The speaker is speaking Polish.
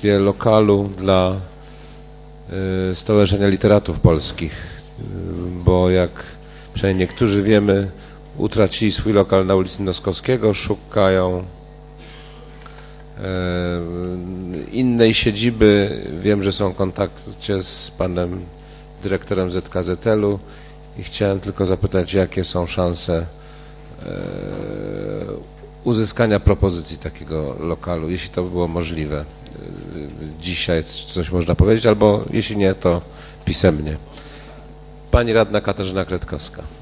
kwestię lokalu dla Stowarzyszenia Literatów Polskich, bo jak przynajmniej niektórzy wiemy, utracili swój lokal na ulicy Noskowskiego, szukają innej siedziby. Wiem, że są w kontakcie z panem dyrektorem ZKZL-u i chciałem tylko zapytać, jakie są szanse uzyskania propozycji takiego lokalu, jeśli to by było możliwe. Dzisiaj coś można powiedzieć, albo jeśli nie, to pisemnie. Pani radna Katarzyna Kretkowska.